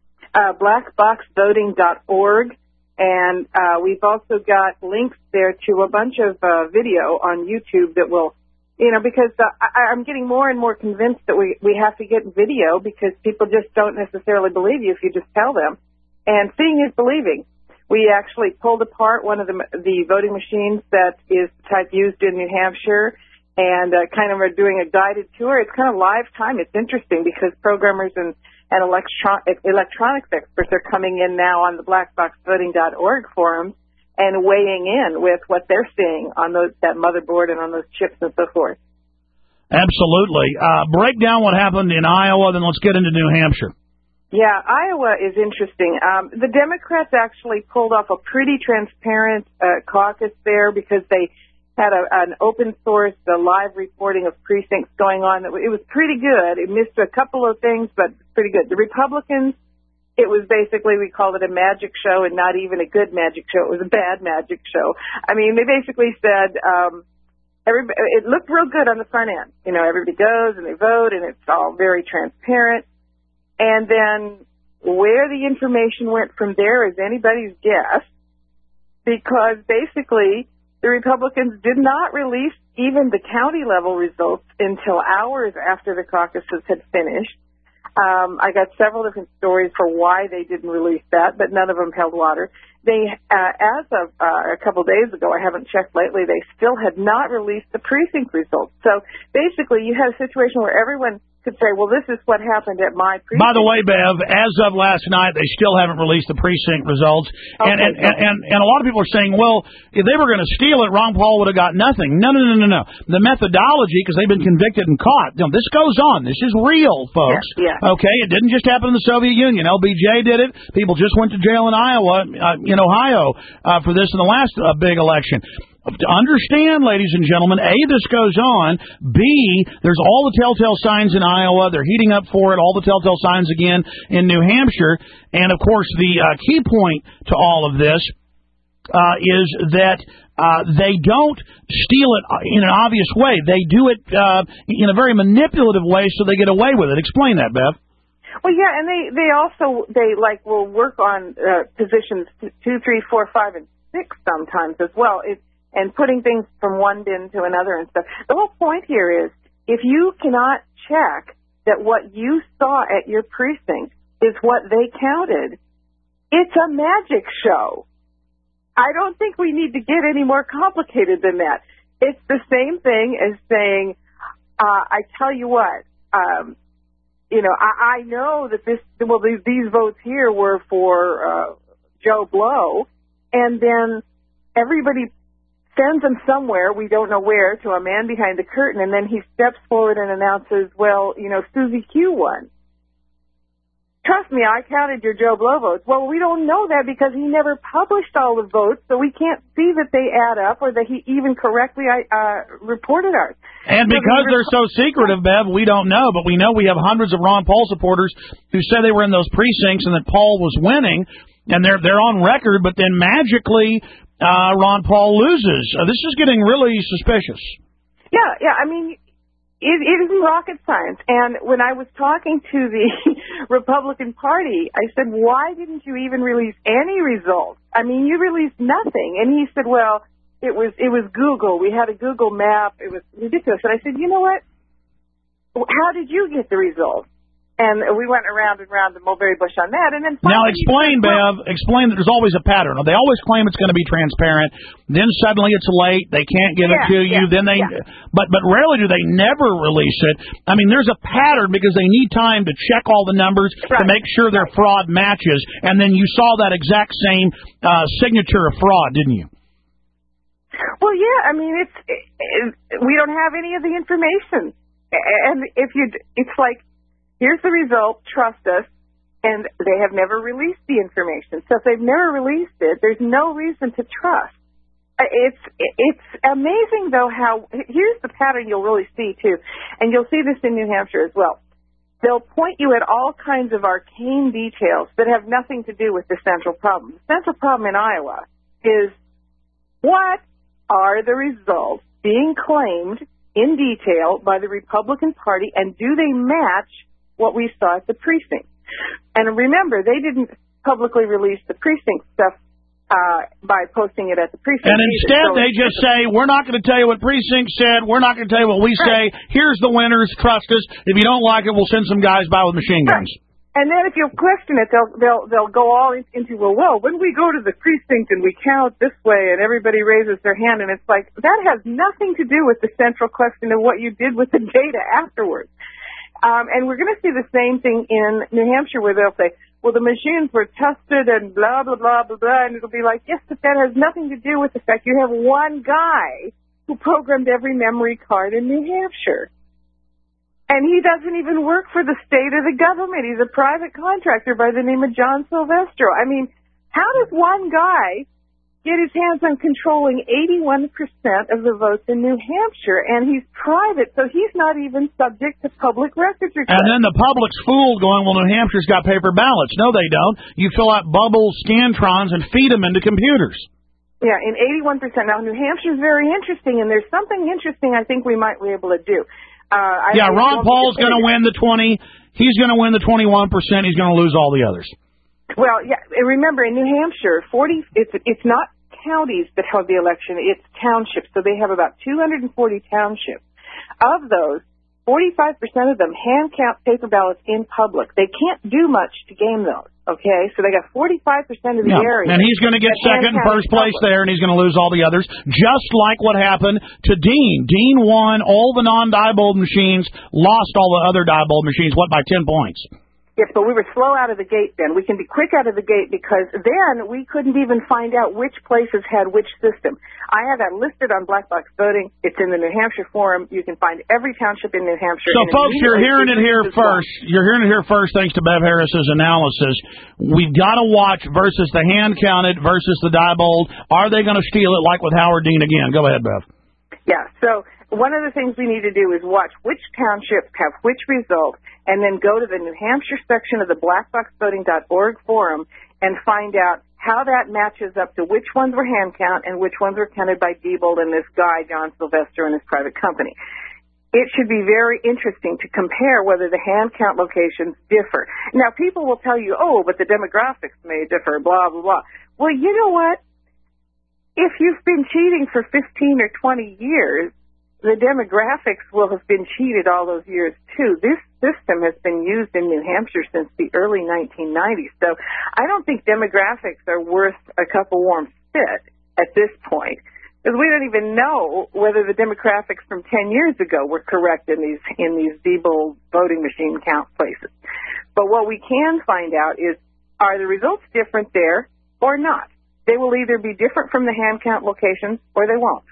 Blackboxvoting.org. And we've also got links there to a bunch of video on YouTube that will, because I'm getting more and more convinced that we have to get video, because people just don't necessarily believe you if you just tell them. And seeing is believing. We actually pulled apart one of the voting machines that is the type used in New Hampshire, and kind of are doing a guided tour. It's kind of live time. It's interesting because programmers and electronics experts are coming in now on the blackboxvoting.org forums and weighing in with what they're seeing on that motherboard and on those chips and so forth. Absolutely. Break down what happened in Iowa, then let's get into New Hampshire. Yeah, Iowa is interesting. The Democrats actually pulled off a pretty transparent caucus there because they had an open source, live reporting of precincts going on. It was pretty good. It missed a couple of things, but pretty good. The Republicans, it was basically, we called it a magic show, and not even a good magic show. It was a bad magic show. I mean, they basically said it looked real good on the front end. Everybody goes and they vote, and it's all very transparent. And then where the information went from there is anybody's guess, because basically the Republicans did not release even the county-level results until hours after the caucuses had finished. I got several different stories for why they didn't release that, but none of them held water. They, as of a couple days ago, I haven't checked lately, they still had not released the precinct results. So basically you had a situation where everyone could say, well, this is what happened at my precinct. By the way, Bev, as of last night, they still haven't released the precinct results. Okay. And a lot of people are saying, well, if they were going to steal it, Ron Paul would have got nothing. No. The methodology, because they've been convicted and caught, this goes on. This is real, folks. Yeah. Okay, it didn't just happen in the Soviet Union. LBJ did it. People just went to jail in Iowa, in Ohio, for this in the last big election. understand, ladies and gentlemen, A, this goes on. B, there's all the telltale signs in Iowa. They're heating up for it. All the telltale signs again in New Hampshire. And, of course, the key point to all of this is that they don't steal it in an obvious way. They do it in a very manipulative way so they get away with it. Explain that, Bev. Well, yeah, and they will work on positions 2, 3, 4, 5, and 6 sometimes as well. And putting things from one bin to another and stuff. The whole point here is if you cannot check that what you saw at your precinct is what they counted, it's a magic show. I don't think we need to get any more complicated than that. It's the same thing as saying, I tell you what, I know that these votes here were for Joe Blow, and then everybody sends them somewhere, we don't know where, to a man behind the curtain, and then he steps forward and announces, Susie Q won. Trust me, I counted your Joe Blow votes. Well, we don't know that because he never published all the votes, so we can't see that they add up or that he even correctly reported ours. And because they're so secretive, Bev, we don't know, but we know we have hundreds of Ron Paul supporters who said they were in those precincts and that Paul was winning, and they're on record, but then magically Ron Paul loses. This is getting really suspicious. Yeah, I mean, it isn't rocket science. And when I was talking to the Republican Party, I said, why didn't you even release any results? I mean, you released nothing. And he said, well, it was Google. We had a Google map. It was ridiculous. And I said, you know what? How did you get the results? And we went around and around the Mulberry Bush on that. And then now explain, Bev, explain that there's always a pattern. They always claim it's going to be transparent. Then suddenly it's late. They can't give it to you. Then they, but rarely do they never release it. I mean, there's a pattern because they need time to check all the numbers to make sure their fraud matches. And then you saw that exact same signature of fraud, didn't you? Well, yeah. I mean, we don't have any of the information. And it's like, here's the result, trust us, and they have never released the information. So if they've never released it, there's no reason to trust. It's amazing, though, how, here's the pattern you'll really see, too, and you'll see this in New Hampshire as well. They'll point you at all kinds of arcane details that have nothing to do with the central problem. The central problem in Iowa is what are the results being claimed in detail by the Republican Party, and do they match what we saw at the precinct? And remember, they didn't publicly release the precinct stuff by posting it at the precinct. And instead, they just say, we're not going to tell you what precinct said. We're not going to tell you what we say. Here's the winners. Trust us. If you don't like it, we'll send some guys by with machine guns. And then if you question it, they'll go all into, well, when we go to the precinct and we count this way and everybody raises their hand, and it's like, that has nothing to do with the central question of what you did with the data afterwards. And we're going to see the same thing in New Hampshire where they'll say, well, the machines were tested and blah, blah, blah, blah, blah. And it'll be like, yes, but that has nothing to do with the fact you have one guy who programmed every memory card in New Hampshire. And he doesn't even work for the state or the government. He's a private contractor by the name of John Silvestro. I mean, how does one guy get his hands on controlling 81% of the votes in New Hampshire, and he's private, so he's not even subject to public records requests. And then the public's fooled going, well, New Hampshire's got paper ballots. No, they don't. You fill out bubble scantrons and feed them into computers. Yeah, in 81%. Now, New Hampshire's very interesting, and there's something interesting I think we might be able to do. Ron Paul's going to win the 20. He's going to win the 21%. He's going to lose all the others. Well, yeah, remember, in New Hampshire, it's not counties that have the election, it's townships. So they have about 240 townships. Of those, 45% of them hand count paper ballots in public. They can't do much to game those, okay? So they got 45% of the area. And he's going to get second and first place there, and he's going to lose all the others, just like what happened to Dean. Dean won all the non-Diebold machines, lost all the other Diebold machines, by 10 points? Yes, but we were slow out of the gate then. We can be quick out of the gate because then we couldn't even find out which places had which system. I have that listed on Black Box Voting. It's in the New Hampshire Forum. You can find every township in New Hampshire. So, folks, you're hearing it here first. You're hearing it here first thanks to Bev Harris's analysis. We've got to watch versus the hand-counted versus the Diebold. Are they going to steal it like with Howard Dean again? Go ahead, Bev. Yeah, so one of the things we need to do is watch which townships have which result, and then go to the New Hampshire section of the blackboxvoting.org forum and find out how that matches up to which ones were hand count and which ones were counted by Diebold and this guy, John Sylvester, and his private company. It should be very interesting to compare whether the hand count locations differ. Now, people will tell you, oh, but the demographics may differ, blah, blah, blah. Well, you know what? If you've been cheating for 15 or 20 years, the demographics will have been cheated all those years, too. This system has been used in New Hampshire since the early 1990s. So I don't think demographics are worth a cup of warm spit at this point, because we don't even know whether the demographics from 10 years ago were correct in these Diebold voting machine count places. But what we can find out is, are the results different there or not? They will either be different from the hand count locations or they won't.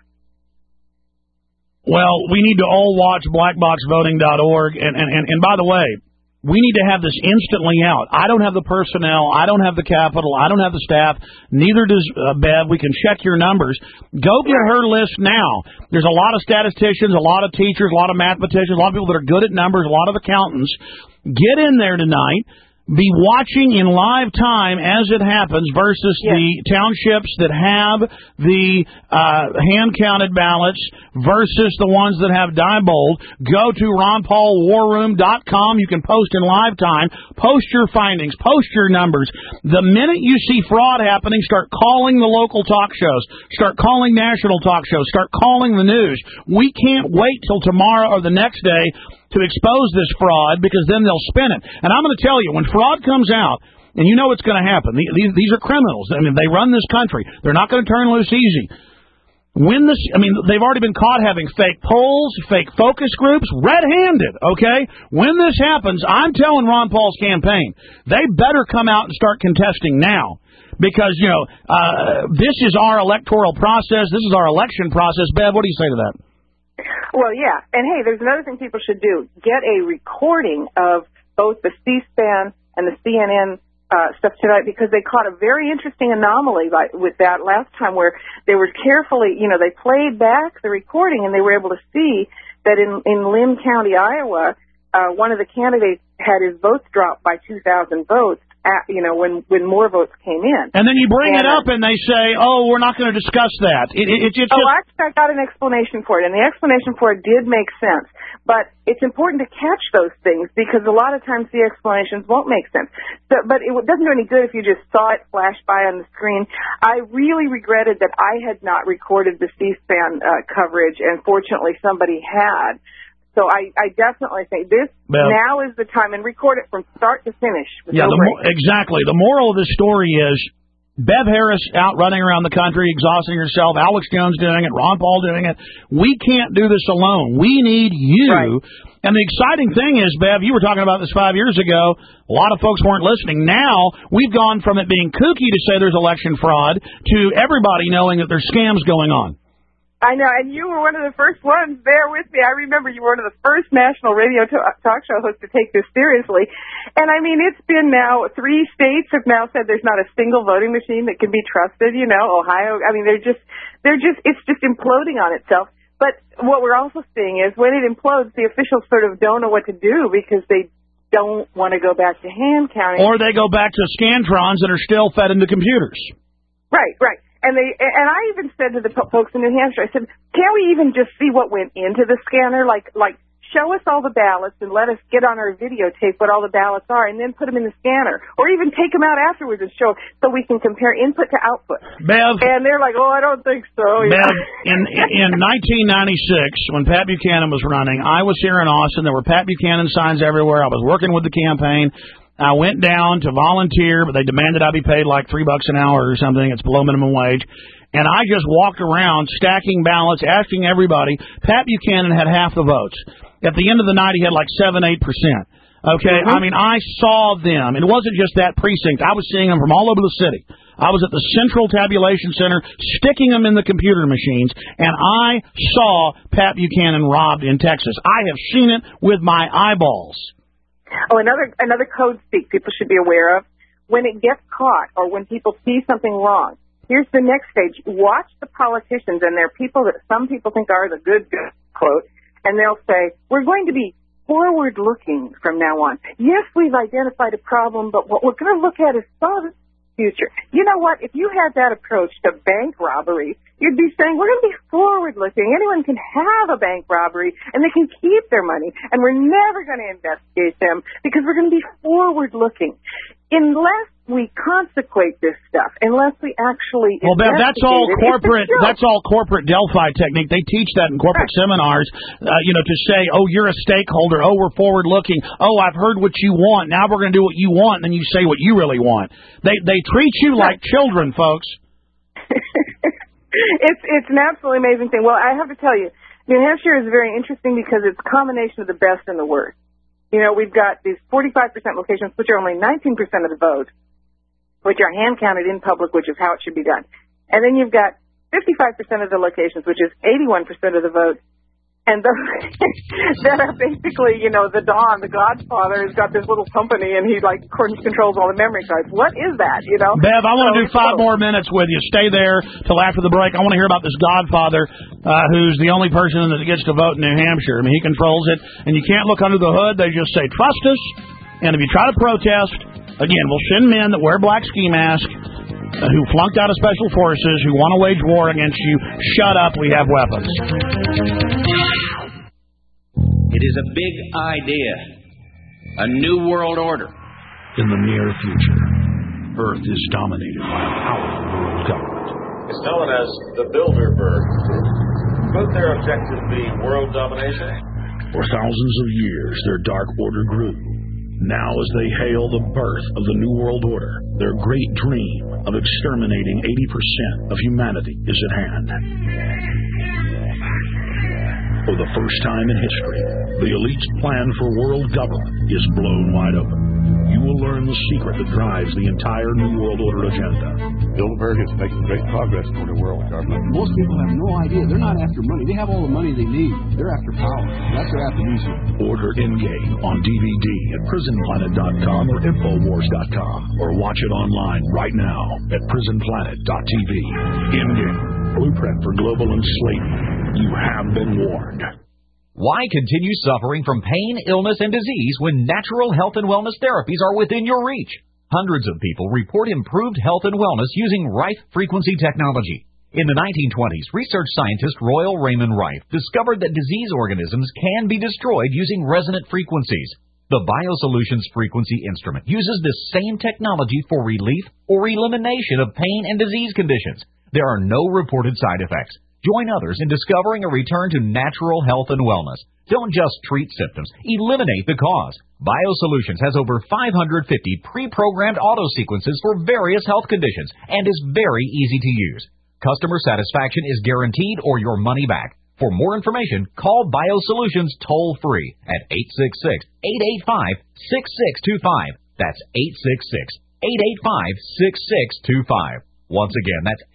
Well, we need to all watch blackboxvoting.org, and by the way, we need to have this instantly out. I don't have the personnel. I don't have the capital. I don't have the staff. Neither does Bev. We can check your numbers. Go get her list now. There's a lot of statisticians, a lot of teachers, a lot of mathematicians, a lot of people that are good at numbers, a lot of accountants. Get in there tonight. Be watching in live time as it happens versus the townships that have the hand-counted ballots versus the ones that have Diebold. Go to RonPaulWarRoom.com. You can post in live time. Post your findings. Post your numbers. The minute you see fraud happening, start calling the local talk shows. Start calling national talk shows. Start calling the news. We can't wait till tomorrow or the next day to expose this fraud, because then they'll spin it. And I'm going to tell you, when fraud comes out, and you know what's going to happen, these are criminals. I mean, they run this country. They're not going to turn loose easy. They've already been caught having fake polls, fake focus groups, red-handed, okay? When this happens, I'm telling Ron Paul's campaign, they better come out and start contesting now. Because, this is our electoral process. This is our election process. Bev, what do you say to that? Well, yeah. And, hey, there's another thing people should do. Get a recording of both the C-SPAN and the CNN stuff tonight, because they caught a very interesting anomaly with that last time, where they were carefully, they played back the recording and they were able to see that in Lynn County, Iowa, one of the candidates had his votes dropped by 2,000 votes. When more votes came in. And then you bring it up and they say, oh, we're not going to discuss that. Actually, I got an explanation for it, and the explanation for it did make sense. But it's important to catch those things, because a lot of times the explanations won't make sense. But it doesn't do any good if you just saw it flash by on the screen. I really regretted that I had not recorded the C-SPAN coverage, and fortunately somebody had. So I definitely think now is the time, and record it from start to finish. Exactly. The moral of this story is Bev Harris out running around the country, exhausting herself, Alex Jones doing it, Ron Paul doing it. We can't do this alone. We need you. Right. And the exciting thing is, Bev, you were talking about this 5 years ago. A lot of folks weren't listening. Now we've gone from it being kooky to say there's election fraud to everybody knowing that there's scams going on. I know, and you were one of the first ones there with me. I remember you were one of the first national radio talk show hosts to take this seriously. And, it's been now 3 states have now said there's not a single voting machine that can be trusted, Ohio. It's just imploding on itself. But what we're also seeing is when it implodes, the officials sort of don't know what to do, because they don't want to go back to hand counting. Or they go back to Scantrons that are still fed into computers. Right. And I even said to the folks in New Hampshire, I said, can't we even just see what went into the scanner? Like show us all the ballots and let us get on our videotape what all the ballots are, and then put them in the scanner, or even take them out afterwards and show, so we can compare input to output. Bev, and they're like, oh, I don't think so. Bev, in 1996, when Pat Buchanan was running, I was here in Austin. There were Pat Buchanan signs everywhere. I was working with the campaign. I went down to volunteer, but they demanded I be paid like $3 an hour or something. It's below minimum wage. And I just walked around stacking ballots, asking everybody. Pat Buchanan had half the votes. At the end of the night, he had like 7-8%. Okay, I mean, I saw them. It wasn't just that precinct. I was seeing them from all over the city. I was at the Central Tabulation Center, sticking them in the computer machines, and I saw Pat Buchanan robbed in Texas. I have seen it with my eyeballs. Oh, another code speak people should be aware of. When it gets caught or when people see something wrong, here's the next stage. Watch the politicians, and they're people that some people think are the good, quote, and they'll say, we're going to be forward-looking from now on. Yes, we've identified a problem, but what we're going to look at is solve the future. You know what? If you had that approach to bank robbery, you'd be saying, we're going to be forward-looking. Anyone can have a bank robbery, and they can keep their money, and we're never going to investigate them because we're going to be forward-looking. Unless we consecrate this stuff, unless we actually that's all corporate. That's all corporate Delphi technique. They teach that in corporate seminars. To say, oh, you're a stakeholder. Oh, we're forward looking. Oh, I've heard what you want. Now we're going to do what you want. And then you say what you really want. They treat you like children, folks. It's an absolutely amazing thing. Well, I have to tell you, New Hampshire is very interesting because it's a combination of the best and the worst. We've got these 45% locations, which are only 19% of the vote, which are hand-counted in public, which is how it should be done. And then you've got 55% of the locations, which is 81% of the vote. And those that are basically, the Don, the Godfather, has got this little company, and he, controls all the memory cards. What is that, Bev, I want to do 5 more minutes with you. Stay there till after the break. I want to hear about this Godfather who's the only person that gets to vote in New Hampshire. I mean, he controls it, and you can't look under the hood. They just say, trust us, and if you try to protest, again, we'll send men that wear black ski masks, who flunked out of special forces, who want to wage war against you. Shut up, we have weapons. It is a big idea, a new world order. In the near future, Earth is dominated by a powerful world government. It's known as the Bilderberg Group. Could their objective be world domination? For thousands of years, their dark order grew. Now, as they hail the birth of the New World Order, their great dream of exterminating 80% of humanity is at hand. For the first time in history, the elite's plan for world government is blown wide open. You will learn the secret that drives the entire New World Order agenda. Bilderberg is making great progress toward a world government. Most people have no idea. They're not after money. They have all the money they need. They're after power. That's their amnesia. Order Endgame on DVD at prisonplanet.com or Infowars.com, or watch it online right now at prisonplanet.tv. Endgame, blueprint for global enslavement. You have been warned. Why continue suffering from pain, illness, and disease when natural health and wellness therapies are within your reach? Hundreds of people report improved health and wellness using Rife frequency technology. In the 1920s, research scientist Royal Raymond Rife discovered that disease organisms can be destroyed using resonant frequencies. The BioSolutions frequency instrument uses this same technology for relief or elimination of pain and disease conditions. There are no reported side effects. Join others in discovering a return to natural health and wellness. Don't just treat symptoms, eliminate the cause. BioSolutions has over 550 pre-programmed auto sequences for various health conditions and is very easy to use. Customer satisfaction is guaranteed or your money back. For more information, call BioSolutions toll-free at 866-885-6625. That's 866-885-6625. Once again, that's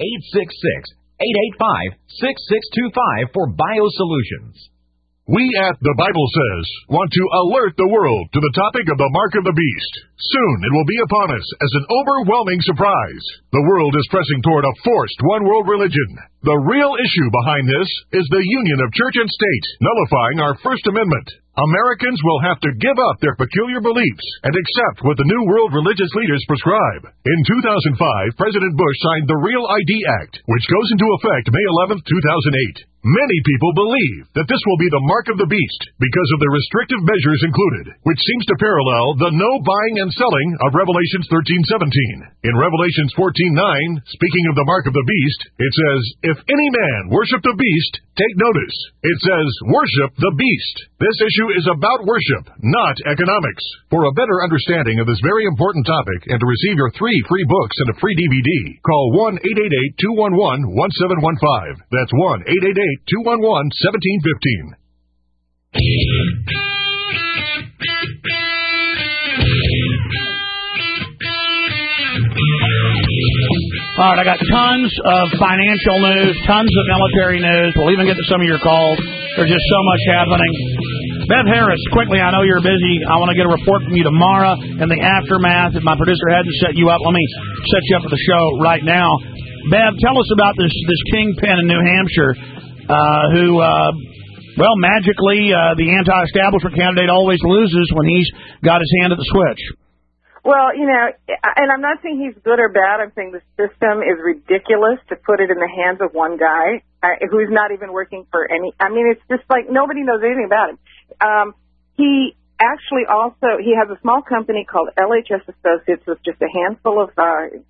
866-885-6625 for BioSolutions. We at The Bible Says want to alert the world to the topic of the mark of the beast. Soon it will be upon us as an overwhelming surprise. The world is pressing toward a forced one-world religion. The real issue behind this is the union of church and state, nullifying our First Amendment. Americans will have to give up their peculiar beliefs and accept what the New World religious leaders prescribe. In 2005, President Bush signed the Real ID Act, which goes into effect May 11, 2008. Many people believe that this will be the mark of the beast because of the restrictive measures included, which seems to parallel the no buying and selling of Revelations 13:17. In Revelations 14:9, speaking of the mark of the beast, it says, "If any man worship the beast, take notice." It says, "Worship the beast." This issue is about worship, not economics. For a better understanding of this very important topic and to receive your 3 free books and a free DVD, call 1-888-211-1715. That's 1-888-211-1715. All right, I got tons of financial news, tons of military news. We'll even get to some of your calls. There's just so much happening. Bev Harris, quickly, I know you're busy. I want to get a report from you tomorrow in the aftermath. If my producer hadn't set you up, let me set you up for the show right now. Bev, tell us about this kingpin in New Hampshire who, magically, the anti-establishment candidate always loses when he's got his hand at the switch. Well, and I'm not saying he's good or bad. I'm saying the system is ridiculous to put it in the hands of one guy who's not even working for any. I mean, it's just like nobody knows anything about him. He actually he has a small company called LHS Associates with just a handful of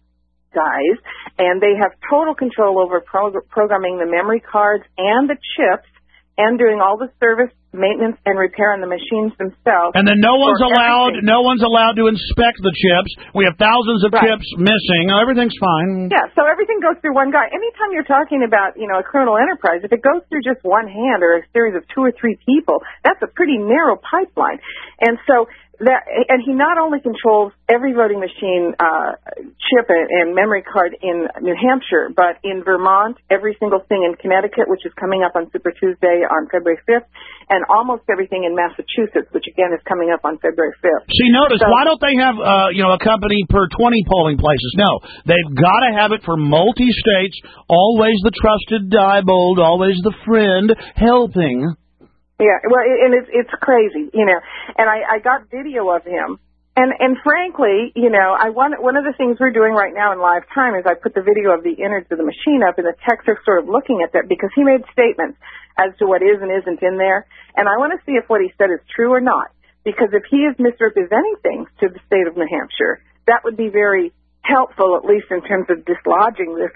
guys, and they have total control over programming the memory cards and the chips and doing all the service, maintenance, and repair on the machines themselves. And then no one's allowed to inspect the chips. We have thousands of chips missing. Everything's fine. Yeah, so everything goes through one guy. Anytime you're talking about, a criminal enterprise, if it goes through just one hand or a series of 2 or 3 people, that's a pretty narrow pipeline. And so and he not only controls every voting machine chip and memory card in New Hampshire, but in Vermont, every single thing in Connecticut, which is coming up on Super Tuesday on February 5th, and almost everything in Massachusetts, which again is coming up on February 5th. See, notice, why don't they have a company per 20 polling places? No, they've got to have it for multi-states, always the trusted Diebold, always the friend helping. Yeah, well, and it's crazy, and I got video of him, and frankly, one of the things we're doing right now in live time is I put the video of the innards of the machine up, and the techs are sort of looking at that because he made statements as to what is and isn't in there, and I want to see if what he said is true or not, because if he is misrepresenting things to the state of New Hampshire, that would be very helpful, at least in terms of dislodging this,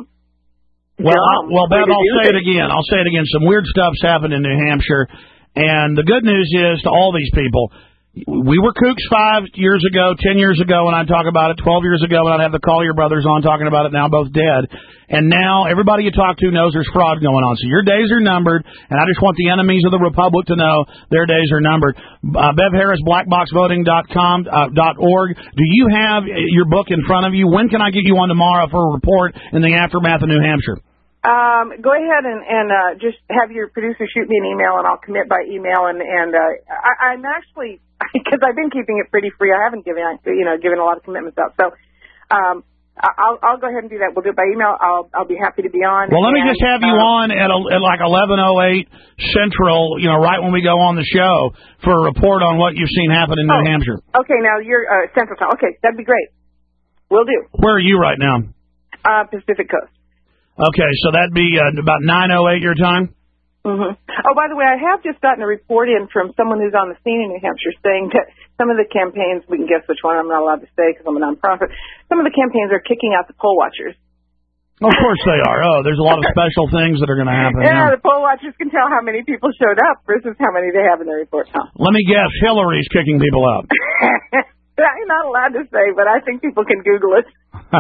Well, Bev, I'll say it again. Some weird stuff's happened in New Hampshire, and the good news is to all these people, we were kooks 5 years ago, 10 years ago when I'd talk about it, 12 years ago when I'd have the Collier brothers on talking about it, now both dead. And now everybody you talk to knows there's fraud going on. So your days are numbered, and I just want the enemies of the Republic to know their days are numbered. Bev Harris, blackboxvoting.com.org. Do you have your book in front of you? When can I get you on tomorrow for a report in the aftermath of New Hampshire? Go ahead and just have your producer shoot me an email, and I'll commit by email. And I'm actually, because I've been keeping it pretty free, I haven't given a lot of commitments out. So I'll go ahead and do that. We'll do it by email. I'll be happy to be on. Well, let me just have you on at like 11:08 Central, right when we go on the show for a report on what you've seen happen in New Hampshire. Okay, now you're Central Time. Okay, that'd be great. Will do. Where are you right now? Pacific Coast. Okay, so that'd be about 9:08 your time? Mm-hmm. Oh, by the way, I have just gotten a report in from someone who's on the scene in New Hampshire saying that some of the campaigns, we can guess which one, I'm not allowed to say because I'm a nonprofit, some of the campaigns are kicking out the poll watchers. Of course they are. Oh, there's a lot of special things that are going to happen. Yeah, the poll watchers can tell how many people showed up versus how many they have in their report. Huh? Let me guess, Hillary's kicking people out. I'm not allowed to say, but I think people can Google it.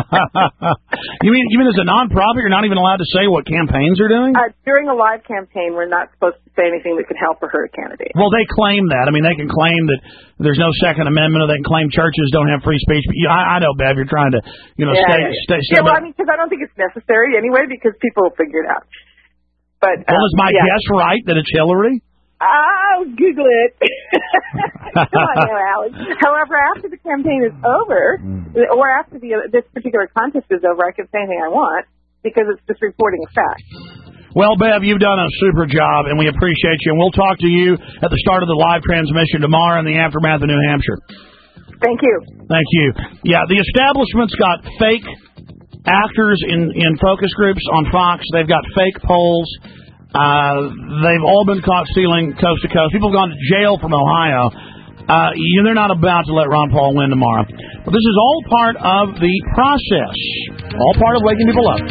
You mean as a nonprofit, you're not even allowed to say what campaigns are doing? During a live campaign, we're not supposed to say anything that could help or hurt a candidate. Well, they claim that. I mean, they can claim that there's no Second Amendment, or they can claim churches don't have free speech. But I know, Bev, you're trying to, stay. Yeah, well, because I don't think it's necessary anyway, because people will figure it out. But is my guess right that it's Hillary? I'll Google it. Come on now, Alex. However, after the campaign is over, or after this particular contest is over, I can say anything I want, because it's just reporting a fact. Well, Bev, you've done a super job, and we appreciate you. And we'll talk to you at the start of the live transmission tomorrow in the aftermath of New Hampshire. Thank you. Thank you. Yeah, the establishment's got fake actors in focus groups on Fox. They've got fake polls. They've all been caught stealing coast to coast. People have gone to jail from Ohio. They're not about to let Ron Paul win tomorrow. But this is all part of the process. All part of waking people up.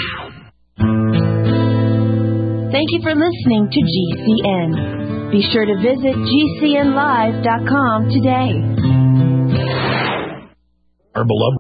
Thank you for listening to GCN. Be sure to visit GCNlive.com today. Our beloved